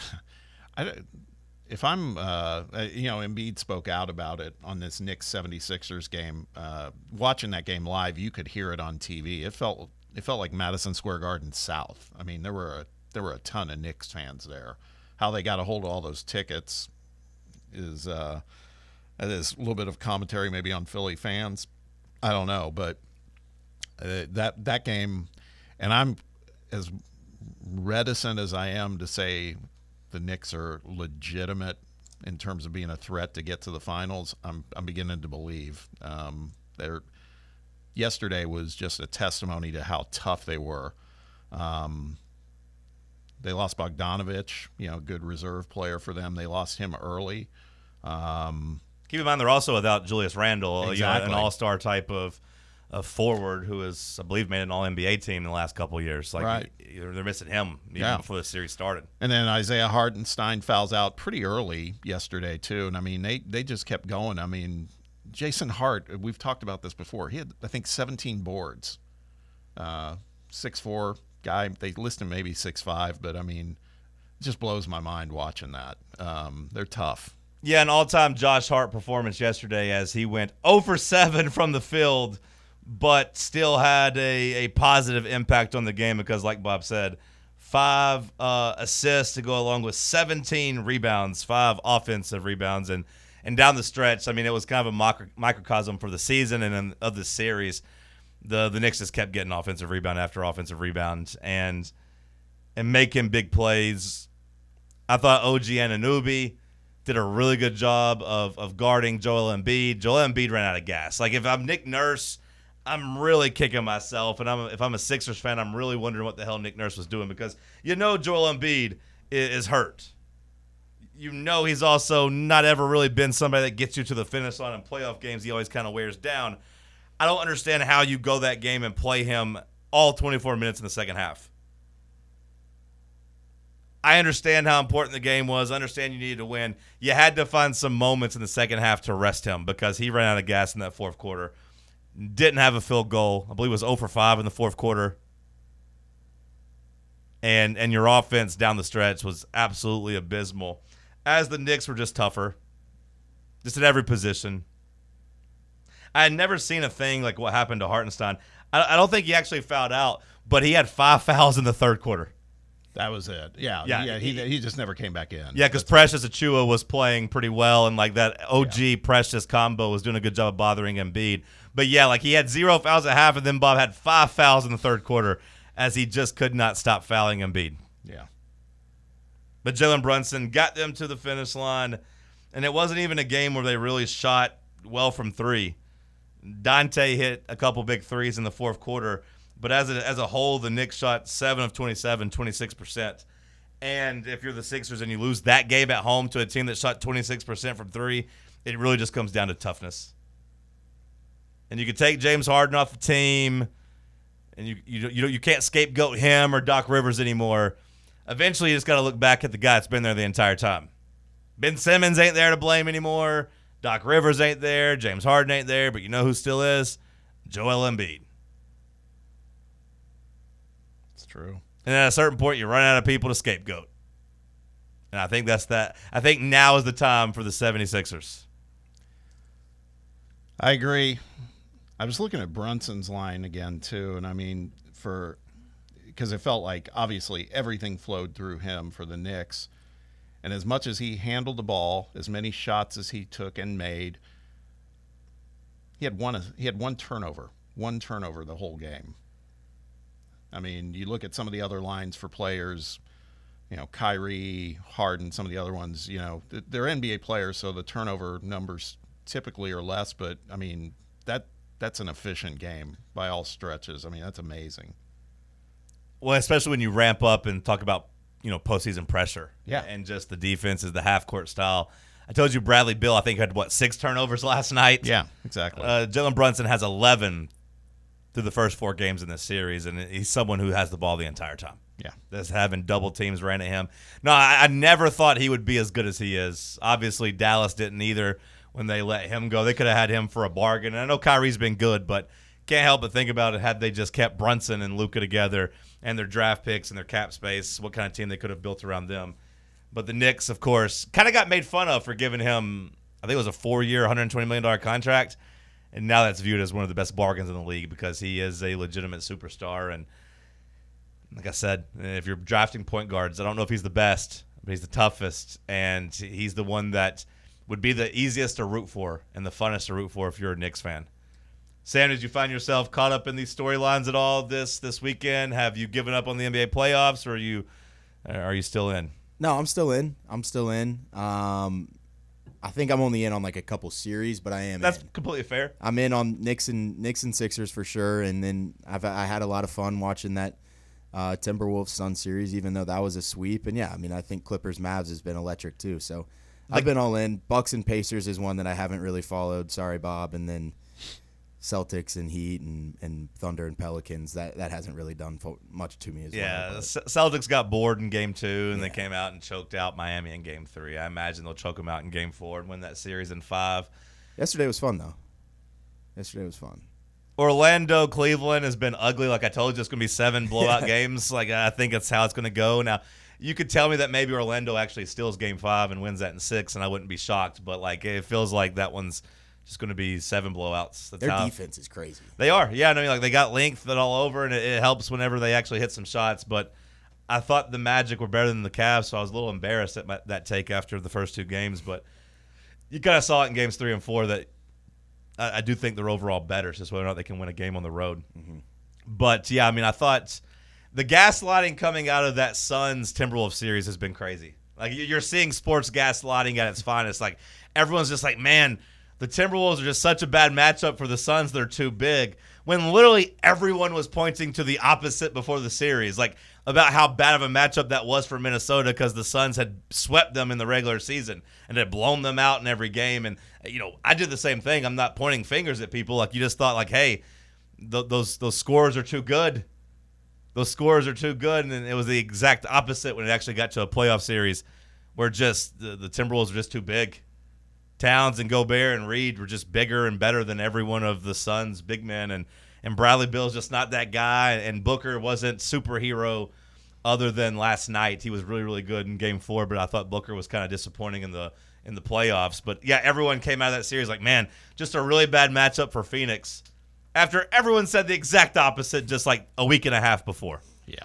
I, if I'm uh, you know, Embiid spoke out about it on this Knicks seventy-sixers game. Uh, watching that game live, you could hear it on T V. It felt it felt like Madison Square Garden South. I mean, there were a, there were a ton of Knicks fans there. How they got a hold of all those tickets is uh, is a little bit of commentary maybe on Philly fans. I don't know, but uh, that that game, and I'm as reticent as I am to say the Knicks are legitimate in terms of being a threat to get to the finals, I'm I'm beginning to believe. Um, they're yesterday was just a testimony to how tough they were. Um, they lost Bogdanovich, you know, good reserve player for them. They lost him early. Um, Keep in mind they're also without Julius Randle, Exactly. you know, an all-star type of, of forward who has, I believe, made an All N B A team in the last couple of years. Like, Right. they're missing him even Yeah. before the series started. And then Isaiah Hartenstein fouls out pretty early yesterday too. And I mean, they they just kept going. I mean, Jason Hart, we've talked about this before. He had, I think, seventeen boards. Uh, six foot four guy. They list him maybe six foot five, but I mean, it just blows my mind watching that. Um, they're tough. Yeah, an all-time Josh Hart performance yesterday as he went zero for seven from the field, but still had a, a positive impact on the game because, like Bob said, five uh, assists to go along with seventeen rebounds, five offensive rebounds. And, and down the stretch, I mean, it was kind of a micro, microcosm for the season and then of the series. The the Knicks just kept getting offensive rebound after offensive rebound and and making big plays. I thought O G Anunoby did a really good job of of guarding Joel Embiid. Joel Embiid ran out of gas. Like, if I'm Nick Nurse, I'm really kicking myself. And I'm if I'm a Sixers fan, I'm really wondering what the hell Nick Nurse was doing because you know Joel Embiid is, is hurt. You know he's also not ever really been somebody that gets you to the finish line in playoff games. He always kind of wears down. I don't understand how you go that game and play him all twenty-four minutes in the second half. I understand how important the game was. I understand you needed to win. You had to find some moments in the second half to rest him because he ran out of gas in that fourth quarter. Didn't have a field goal. I believe it was zero for five in the fourth quarter. And and your offense down the stretch was absolutely abysmal. As the Knicks were just tougher. Just at every position. I had never seen a thing like what happened to Hartenstein. I, I don't think he actually fouled out, but he had five fouls in the third quarter. That was it. Yeah, Yeah, yeah. He, he- he just never came back in. Yeah, because Precious Achua was playing pretty well, and like that O G Precious combo was doing a good job of bothering Embiid. But yeah, like he had zero fouls at half, and then Bob had five fouls in the third quarter as he just could not stop fouling Embiid. Yeah. But Jalen Brunson got them to the finish line, and it wasn't even a game where they really shot well from three. Dante hit a couple big threes in the fourth quarter, but as a, as a whole, the Knicks shot seven of twenty-seven, twenty-six percent. And if you're the Sixers and you lose that game at home to a team that shot twenty-six percent from three, it really just comes down to toughness. And you can take James Harden off the team, and you you you, you can't scapegoat him or Doc Rivers anymore. Eventually, you just got to look back at the guy that's been there the entire time. Ben Simmons ain't there to blame anymore. Doc Rivers ain't there. James Harden ain't there. But you know who still is? Joel Embiid. It's true. And at a certain point, you run out of people to scapegoat. And I think that's that. I think now is the time for the seventy-sixers. I agree. I was looking at Brunson's line again, too, and I mean, for because it felt like obviously everything flowed through him for the Knicks. And as much as he handled the ball, as many shots as he took and made, he had one he had one turnover, one turnover the whole game. I mean, you look at some of the other lines for players, you know, Kyrie, Harden, some of the other ones, you know, they're N B A players, so the turnover numbers typically are less, but I mean, that that's an efficient game by all stretches. I mean, that's amazing. Well, especially when you ramp up and talk about, you know, postseason pressure. Yeah. And just the defense is the half-court style. I told you Bradley Beal, I think, had, what, six turnovers last night? Yeah, exactly. Uh, Jalen Brunson has eleven through the first four games in this series, and he's someone who has the ball the entire time. Yeah. That's having double teams ran at him. No, I, I never thought he would be as good as he is. Obviously, Dallas didn't either when they let him go. They could have had him for a bargain. And I know Kyrie's been good, but can't help but think about it had they just kept Brunson and Luka together and their draft picks and their cap space, what kind of team they could have built around them. But the Knicks, of course, kind of got made fun of for giving him, I think it was a four-year, one hundred twenty million dollars contract. And now that's viewed as one of the best bargains in the league because he is a legitimate superstar. And like I said, if you're drafting point guards, I don't know if he's the best, but he's the toughest. And he's the one that would be the easiest to root for and the funnest to root for if you're a Knicks fan. Sam, did you find yourself caught up in these storylines at all this this weekend? Have you given up on the N B A playoffs, or are you are you still in? No, I'm still in. I'm still in. Um, I think I'm only in on like a couple series, but I am That's in. completely fair. I'm in on Knicks and, Knicks and Sixers for sure, and then I've I had a lot of fun watching that uh, Timberwolves Sun series, even though that was a sweep. And yeah, I mean, I think Clippers Mavs has been electric too. So Like- I've been all in. Bucks and Pacers is one that I haven't really followed. Sorry, Bob. And then Celtics and Heat and, and Thunder and Pelicans. That that hasn't really done fo- much to me as Yeah, well. the but- C- Celtics got bored in game two, and they Yeah. came out and choked out Miami in game three. I imagine they'll choke them out in game four and win that series in five. Yesterday was fun though. Yesterday was fun. Orlando, Cleveland has been ugly. Like I told you, it's going to be seven blowout games. Like I think that's how it's going to go. Now, you could tell me that maybe Orlando actually steals game five and wins that in six, and I wouldn't be shocked. But like it feels like that one's just going to be seven blowouts. That's Their how defense is crazy. they are. Yeah, I mean, like they got length and all over, and it, it helps whenever they actually hit some shots. But I thought the Magic were better than the Cavs, so I was a little embarrassed at my, that take after the first two games. But you kind of saw it in games three and four that I, I do think they're overall better. It's just whether or not they can win a game on the road. Mm-hmm. But yeah, I mean, I thought the gaslighting coming out of that Suns Timberwolves series has been crazy. Like you're seeing sports gaslighting at its finest. Like everyone's just like, man, the Timberwolves are just such a bad matchup for the Suns. They're too big. When literally everyone was pointing to the opposite before the series, like about how bad of a matchup that was for Minnesota because the Suns had swept them in the regular season and had blown them out in every game. And, you know, I did the same thing. I'm not pointing fingers at people. Like you just thought like, hey, th- those those scores are too good. Those scores are too good. And then it was the exact opposite when it actually got to a playoff series where just the, the Timberwolves were just too big. Towns and Gobert and Reed were just bigger and better than every one of the Suns' big men, and and Bradley Beal's just not that guy, and Booker wasn't superhero other than last night. He was really, really good in Game Four, but I thought Booker was kind of disappointing in the in the playoffs. But yeah, everyone came out of that series like, man, just a really bad matchup for Phoenix. after everyone said the exact opposite just like a week and a half before. Yeah.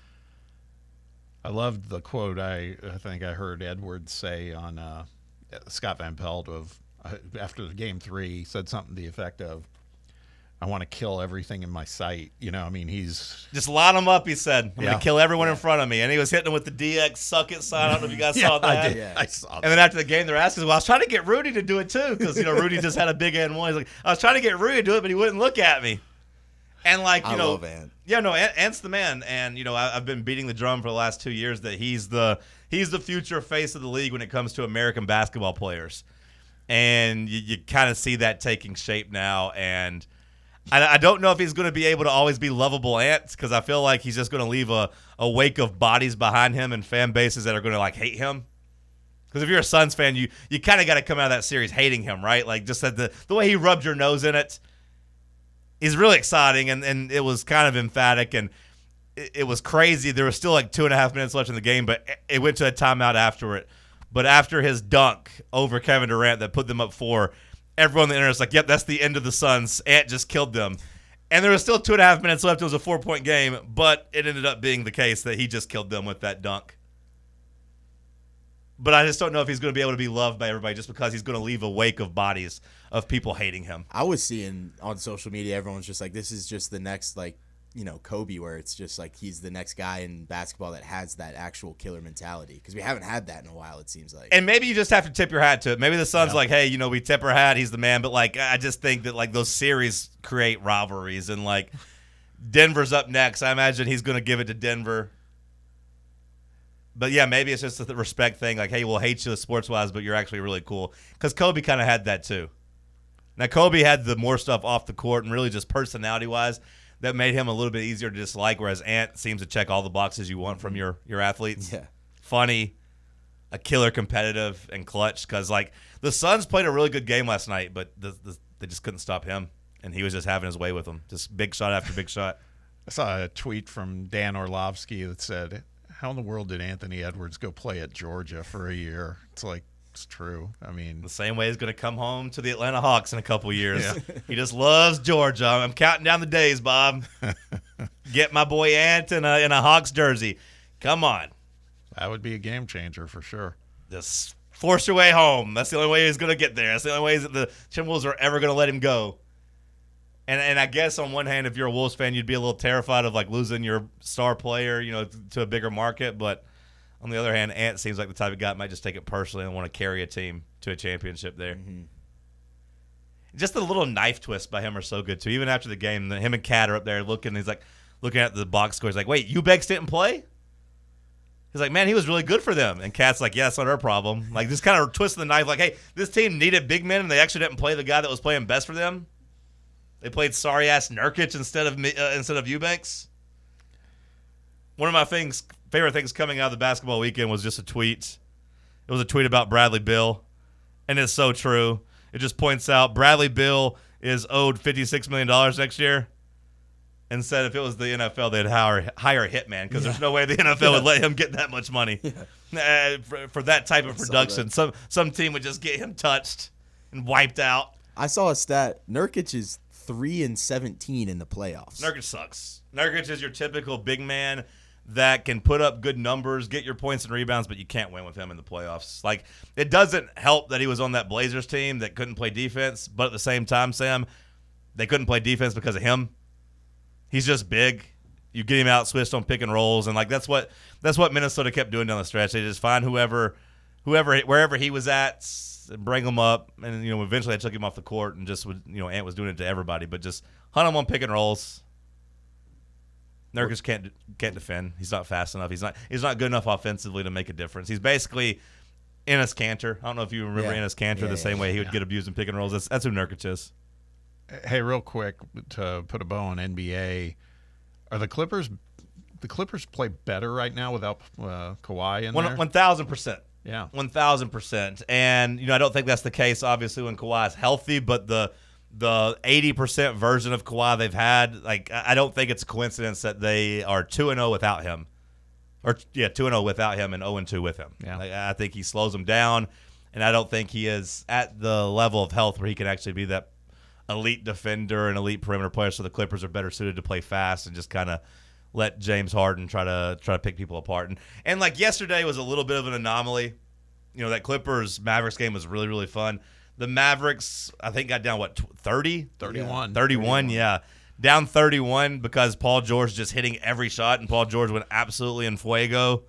I loved the quote I, I think I heard Edwards say on uh, Scott Van Pelt of uh, after the game three, he said something to the effect of, I want to kill everything in my sight. You know, I mean, he's Just line them up, he said. I'm Yeah. going to kill everyone in front of me. And he was hitting them with the D X suck it sign. I don't know if you guys yeah, saw that. I did. Yeah. I saw that. And then after the game, they're asking, well, I was trying to get Rudy to do it too, because, you know, Rudy just had a big and one. He's like, I was trying to get Rudy to do it, but he wouldn't look at me. And, like, you I know, love Ant. yeah, no, Ant, Ant's the man. And, you know, I, I've been beating the drum for the last two years that he's the he's the future face of the league when it comes to American basketball players. And you, you kind of see that taking shape now. And I, I don't know if he's going to be able to always be lovable Ant, because I feel like he's just going to leave a, a wake of bodies behind him and fan bases that are going to, like, hate him. Because if you're a Suns fan, you you kind of got to come out of that series hating him, right? Like, just that the, the way he rubbed your nose in it is really exciting, and, and it was kind of emphatic, and it, it was crazy. There was still like two and a half minutes left in the game, but it went to a timeout after it. But after his dunk over Kevin Durant that put them up four, everyone on the internet was like, yep, that's the end of the Suns. Ant just killed them. And there was still two and a half minutes left. It was a four-point game, but it ended up being the case that he just killed them with that dunk. But I just don't know if he's going to be able to be loved by everybody just because he's going to leave a wake of bodies of people hating him. I was seeing on social media, everyone's just like, this is just the next, like, you know, Kobe, where it's just like he's the next guy in basketball that has that actual killer mentality. Because we haven't had that in a while, it seems like. And maybe you just have to tip your hat to it. Maybe the Suns like, hey, you know, we tip our hat. He's the man. But, like, I just think that, like, those series create rivalries. And, like, Denver's up next. I imagine he's going to give it to Denver. But, yeah, maybe it's just a respect thing. Like, hey, we'll hate you sports-wise, but you're actually really cool. Because Kobe kind of had that, too. Now, Kobe had the more stuff off the court and really just personality-wise that made him a little bit easier to dislike, whereas Ant seems to check all the boxes you want from your, your athletes. Yeah. Funny, a killer, competitive, and clutch. Because, like, the Suns played a really good game last night, but the, the, they just couldn't stop him, and he was just having his way with them. Just big shot after big shot. I saw a tweet from Dan Orlovsky that said, how in the world did Anthony Edwards go play at Georgia for a year? It's like, it's true. I mean, The same way he's going to come home to the Atlanta Hawks in a couple years. Yeah. He just loves Georgia. I'm counting down the days, Bob. Get my boy Ant in a, in a Hawks jersey. Come on. that would be a game changer for sure. Just force your way home. That's the only way he's going to get there. That's the only way that the Timberwolves are ever going to let him go. And and I guess on one hand, if you're a Wolves fan, you'd be a little terrified of like losing your star player, you know, to a bigger market. But on the other hand, Ant seems like the type of guy that might just take it personally and want to carry a team to a championship there. Mm-hmm. Just the little knife twists by him are so good too. Even after the game, him and Cat are up there looking. He's like looking at the box score. He's like, "Wait, Eubanks didn't play?" He's like, "Man, he was really good for them." And Cat's like, "Yeah, that's not our problem." Like just kind of twisting the knife. Like, "Hey, this team needed big men, and they actually didn't play the guy that was playing best for them. They played sorry ass Nurkic instead of uh, instead of Eubanks." One of my things, favorite things coming out of the basketball weekend was just a tweet. It was a tweet about Bradley Beal, and it's so true. It just points out Bradley Beal is owed fifty-six million dollars next year. And said if it was the N F L, they'd hire, hire a hitman because yeah. there's no way the N F L yeah. would let him get that much money yeah. uh, for, for that type of production. Some some team would just get him touched and wiped out. I saw a stat. Nurkic is three and seventeen in the playoffs. Nurkic sucks. Nurkic is your typical big man that can put up good numbers, get your points and rebounds, but you can't win with him in the playoffs. Like, it doesn't help that he was on that Blazers team that couldn't play defense, but at the same time, Sam, they couldn't play defense because of him. He's just big. You get him out switched on pick and rolls, and like that's what that's what Minnesota kept doing down the stretch. They just find whoever, whoever, wherever he was at, and bring him up, and you know eventually they took him off the court and just would you know Ant was doing it to everybody, but just hunt him on pick and rolls. Nurkic can't can't defend. He's not fast enough. He's not he's not good enough offensively to make a difference. He's basically Enes Kanter. I don't know if you remember yeah. Enes Kanter yeah, the same yeah, way he would yeah. get abused in pick and rolls. That's that's who Nurkic is. Hey, real quick to put a bow on N B A, are the Clippers the Clippers play better right now without uh, Kawhi in one, there? One thousand percent. Yeah, one thousand percent. And you know I don't think that's the case obviously when Kawhi is healthy, but the the eighty percent version of Kawhi they've had, like I don't think it's a coincidence that they are two and oh without him. Or yeah, two and oh without him and oh and two with him. Yeah. Like, I think he slows them down, and I don't think he is at the level of health where he can actually be that elite defender and elite perimeter player, so the Clippers are better suited to play fast and just kind of let James Harden try to try to pick people apart. And and like yesterday was a little bit of an anomaly. You know, that Clippers Mavericks game was really really fun. The Mavericks, I think, got down what thirty, thirty-one, thirty-one, yeah, down thirty-one because Paul George just hitting every shot, and Paul George went absolutely in fuego.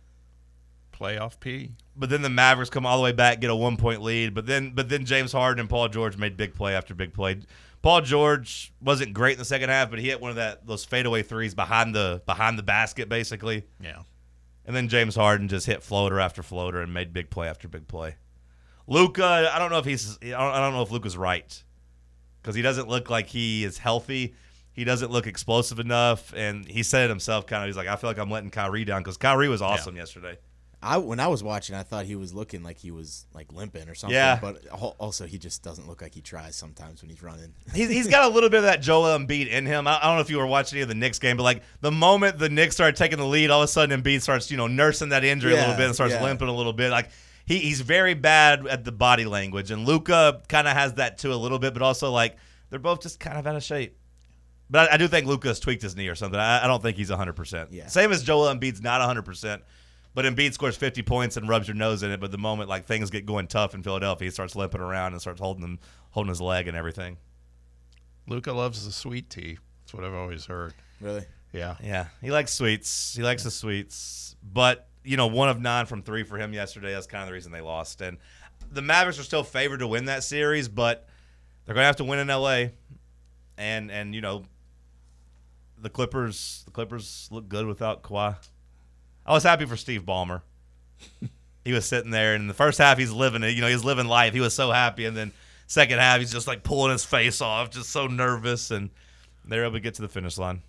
Playoff P. But then the Mavericks come all the way back, get a one-point lead. But then, but then James Harden and Paul George made big play after big play. Paul George wasn't great in the second half, but he hit one of that those fadeaway threes behind the behind the basket, basically. Yeah. And then James Harden just hit floater after floater and made big play after big play. Luka, I don't know if he's I don't, I don't know if Luka's right because he doesn't look like he is healthy. He doesn't look explosive enough, and he said it himself. Kind of, he's like, I feel like I'm letting Kyrie down because Kyrie was awesome yeah. yesterday. I when I was watching, I thought he was looking like he was like limping or something. Yeah. But also, he just doesn't look like he tries sometimes when he's running. he's, he's got a little bit of that Joel Embiid in him. I, I don't know if you were watching any of the Knicks game, but like the moment the Knicks started taking the lead, all of a sudden Embiid starts, you know, nursing that injury Yeah, a little bit and starts yeah. limping a little bit. Like he, he's very bad at the body language, and Luka kind of has that too a little bit, but also like they're both just kind of out of shape. But I, I do think Luka has tweaked his knee or something. I, I don't think he's one hundred percent. Yeah. Same as Joel Embiid's not one hundred percent. But Embiid scores fifty points and rubs your nose in it. But the moment like things get going tough in Philadelphia, he starts limping around and starts holding them, holding his leg and everything. Luka loves the sweet tea. That's what I've always heard. Really? Yeah. Yeah, he likes sweets. He likes the sweets. But you know, one of nine from three for him yesterday. That's kind of the reason they lost. And the Mavericks are still favored to win that series, but they're going to have to win in L A. And and you know, the Clippers. The Clippers look good without Kawhi. I was happy for Steve Ballmer. He was sitting there, and in the first half, he's living it. You know, he's living life. He was so happy, and then second half, he's just like pulling his face off, just so nervous, and they're able to get to the finish line.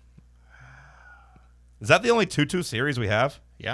Is that the only two two series we have? Yeah.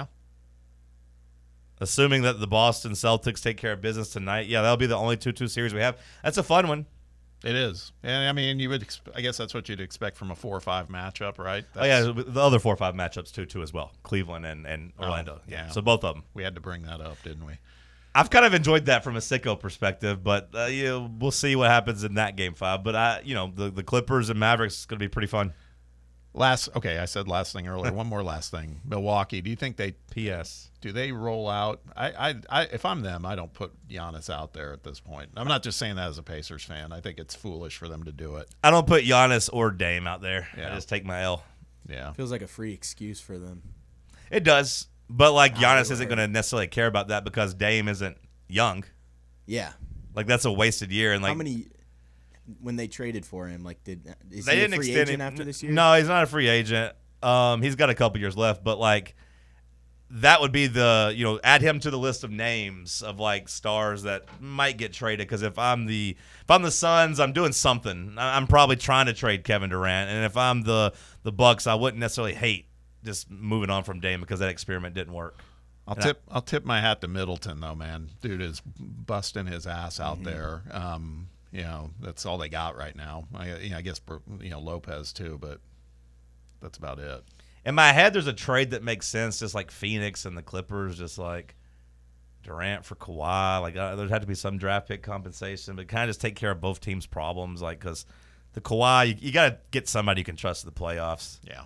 Assuming that the Boston Celtics take care of business tonight, yeah, that'll be the only two two series we have. That's a fun one. It is. And, I mean, you would. Exp- I guess that's what you'd expect from a four or five matchup, right? That's, oh, yeah, the other four or five matchups, too, too as well. Cleveland and, and Orlando. Oh, yeah. So both of them. We had to bring that up, didn't we? I've kind of enjoyed that from a sicko perspective, but uh, you know, we'll see what happens in that game five. But, I, you know, the, the Clippers and Mavericks is going to be pretty fun. Last, okay, I said last thing earlier. One more last thing. Milwaukee, do you think they P S do they roll out? I, I, I, if I'm them, I don't put Giannis out there at this point. I'm not just saying that as a Pacers fan. I think it's foolish for them to do it. I don't put Giannis or Dame out there. Yeah. I just take my L. Yeah. Feels like a free excuse for them. It does. But, like, Ah, Giannis you're isn't right. going to necessarily care about that because Dame isn't young. Yeah. Like, that's a wasted year. And like, How many? When they traded for him, like, did is they he didn't a free extend agent him after this year? No, he's not a free agent. Um, he's got a couple years left, but like that would be the you know add him to the list of names of like stars that might get traded. Because if I'm the if I'm the Suns, I'm doing something. I- I'm probably trying to trade Kevin Durant, and if I'm the the Bucks, I wouldn't necessarily hate just moving on from Dame because that experiment didn't work. I'll And tip. I, will tip my hat to Middleton, though, man. Dude is busting his ass out there. Um, you know, that's all they got right now. I, you know, I guess you know Lopez too, but that's about it. In my head, there's a trade that makes sense, just like Phoenix and the Clippers, just like Durant for Kawhi. Like uh, there'd have to be some draft pick compensation, but kind of just take care of both teams' problems. Like because the Kawhi, you, you got to get somebody you can trust in the playoffs. Yeah.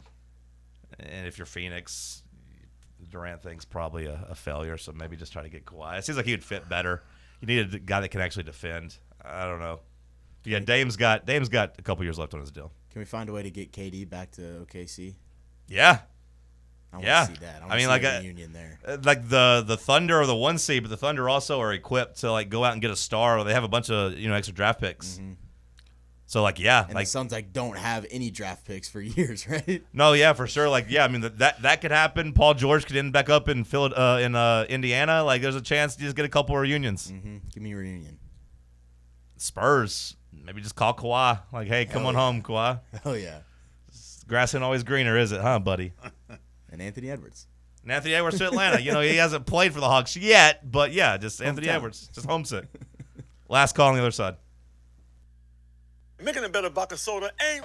And if you're Phoenix, the Durant thing's probably a, a failure. So maybe just try to get Kawhi. It seems like he would fit better. You need a guy that can actually defend. I don't know. Yeah, Dame's got Dame's got a couple years left on his deal. Can we find a way to get K D back to O K C? Yeah. I want Yeah. to see that. I, I wanna mean, see like a a- reunion there. Uh, Like the the Thunder are the one seed, but the Thunder also are equipped to like go out and get a star. They have a bunch of you know extra draft picks. So like yeah, And like the Suns like don't have any draft picks for years, right? no, yeah, for sure. Like yeah, I mean that that, that could happen. Paul George could end back up in Phil uh, in uh, Indiana. Like there's a chance to just get a couple reunions. Mm-hmm. Give me a reunion. Spurs, maybe just call Kawhi. Like hey, come Hell on yeah. home, Kawhi. Oh yeah. Grass ain't always greener, is it, huh, buddy? And Anthony Edwards. And Anthony Edwards to Atlanta. You know he hasn't played for the Hawks yet, but yeah, just Anthony Hometown. Edwards, just homesick. Last call on the other side. Making a better vodka soda ain't.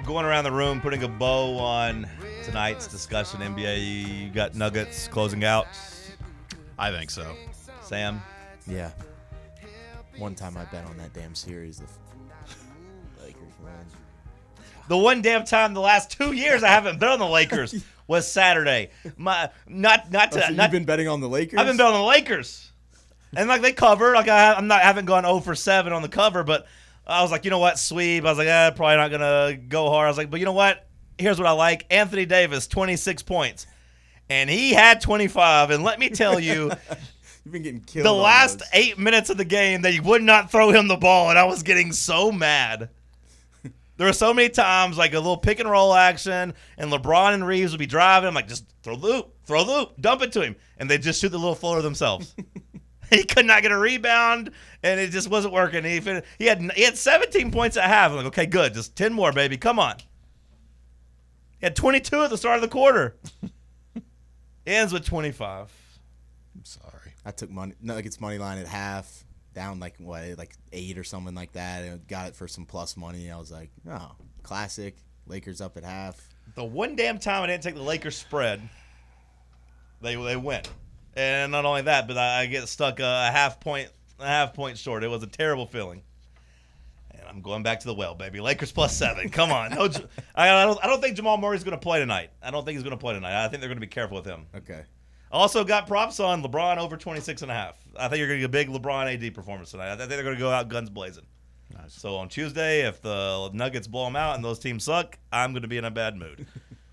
going around the room, putting a bow on tonight's discussion. N B A, you got Nuggets closing out. I think so. Sam? Yeah. One time I bet on that damn series, the Lakers won. The one damn time the last two years I haven't bet on the Lakers was Saturday. My not not Oh, to so not, you've been betting on the Lakers? I've been betting on the Lakers, and like they covered. Like I, I'm not I haven't gone zero for seven on the cover, but I was like, you know what, sweep. I was like, eh, probably not gonna go hard. I was like, but you know what? Here's what I like: Anthony Davis, twenty-six points, and he had twenty-five. And let me tell you. You've been getting killed. The on last those. eight minutes of the game, they would not throw him the ball, and I was getting so mad. There were so many times, like a little pick and roll action, and LeBron and Reeves would be driving. I'm like, just throw the loop, throw the loop, dump it to him, and they just shoot the little floater themselves. He could not get a rebound, and it just wasn't working. He fin- he had he had seventeen points at half. I'm like, okay, good, just ten more, baby, come on. He had twenty-two at the start of the quarter. Ends with twenty-five. I'm sorry. I took money Nuggets money line at half, down like what, like eight or something like that, and got it for some plus money. I was like, oh, classic. Lakers up at half. The one damn time I didn't take the Lakers spread, they they win. And not only that, but I, I get stuck a, a half point a half point short. It was a terrible feeling. And I'm going back to the well, baby. Lakers plus seven. Come on. No, J- I, I don't I don't think Jamal Murray's going to play tonight. I don't think he's going to play tonight. I think they're going to be careful with him. Okay. Also got props on LeBron over twenty-six and a half. I think you're going to get a big LeBron A D performance tonight. I think they're going to go out guns blazing. Nice. So on Tuesday, if the Nuggets blow them out and those teams suck, I'm going to be in a bad mood.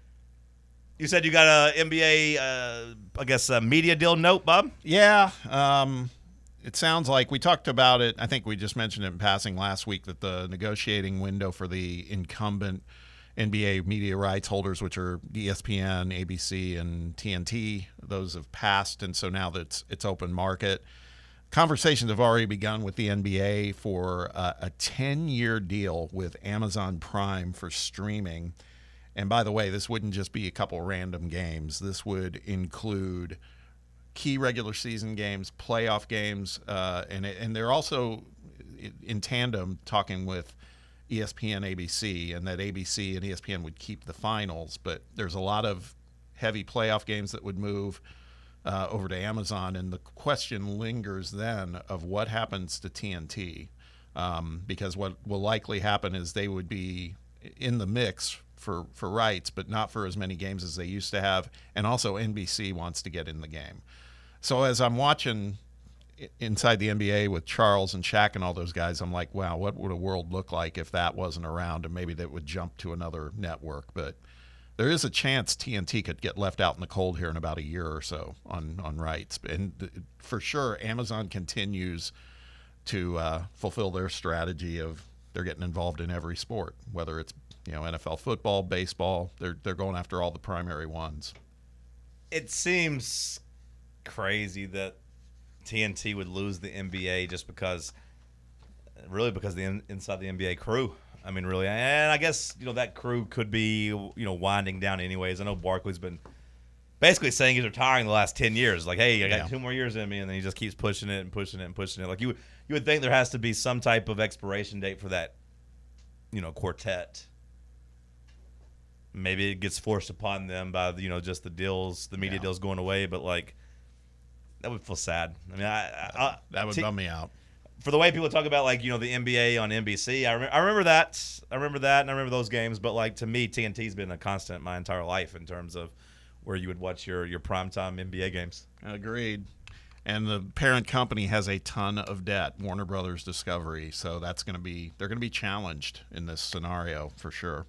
You said you got a N B A, uh, I guess, a media deal note, Bob? Yeah, um, it sounds like we talked about it. I think we just mentioned it in passing last week that the negotiating window for the incumbent N B A media rights holders, which are E S P N, A B C, and T N T, those have passed, and so now that it's, it's open market. Conversations have already begun with the N B A for uh, a ten-year deal with Amazon Prime for streaming. And by the way, this wouldn't just be a couple random games. This would include key regular season games, playoff games, uh, and and they're also in tandem talking with E S P N, A B C, and that A B C and E S P N would keep the finals. But there's a lot of heavy playoff games that would move uh, over to Amazon, and the question lingers then of what happens to T N T, um, because what will likely happen is they would be in the mix for, for rights, but not for as many games as they used to have. And also N B C wants to get in the game. So as I'm watching inside the N B A with Charles and Shaq and all those guys, I'm like, wow, what would a world look like if that wasn't around, and maybe that would jump to another network. But there is a chance T N T could get left out in the cold here in about a year or so on, on rights. And for sure, Amazon continues to uh, fulfill their strategy of they're getting involved in every sport, whether it's you know N F L football, baseball. They're they're going after all the primary ones. It seems crazy that T N T would lose the N B A just because, really because the in, inside the N B A crew. I mean, really, and I guess you know that crew could be you know winding down anyways. I know Barkley's been basically saying he's retiring the last ten years. Like, hey, I got Yeah. two more years in me, and then he just keeps pushing it and pushing it and pushing it. Like you, you would think there has to be some type of expiration date for that, you know, quartet. Maybe it gets forced upon them by you know just the deals, the media Yeah. deals going away. But like, that would feel sad. I mean, I, I, I That would T- bum me out. for the way people talk about like you know the N B A on N B C. I, rem- I remember that. I remember that, and I remember those games. But like to me, T N T's been a constant my entire life in terms of where you would watch your your primetime N B A games. Agreed. And the parent company has a ton of debt, Warner Brothers Discovery. So that's going to be they're going to be challenged in this scenario for sure.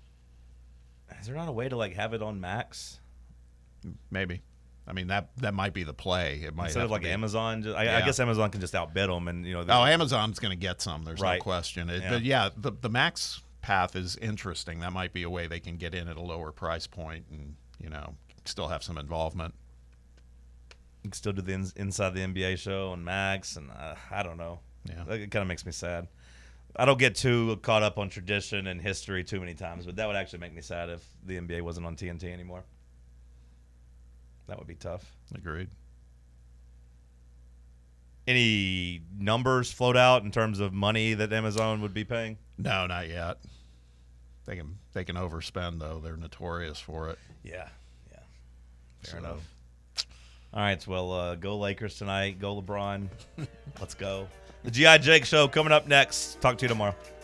Is there not a way to like have it on Max Maybe. I mean that that might be the play. It might instead have of to like be. Amazon? Just, I, I Yeah. guess Amazon can just outbid them, and you know. they- Oh, Amazon's going to get some. There's Right. no question. It, Yeah. But yeah, the the max path is interesting. That might be a way they can get in at a lower price point and you know still have some involvement. You can still do the ins- inside the N B A show on Max, and uh, I don't know. Yeah. It kind of makes me sad. I don't get too caught up on tradition and history too many times, but that would actually make me sad if the N B A wasn't on T N T anymore. That would be tough. Agreed. Any numbers float out in terms of money that Amazon would be paying? No, not yet. They can they can overspend, though. They're notorious for it. Yeah, yeah. Fair So- enough. All right, well, uh, go Lakers tonight. Go LeBron. Let's go. The G I. Jake Show coming up next. Talk to you tomorrow.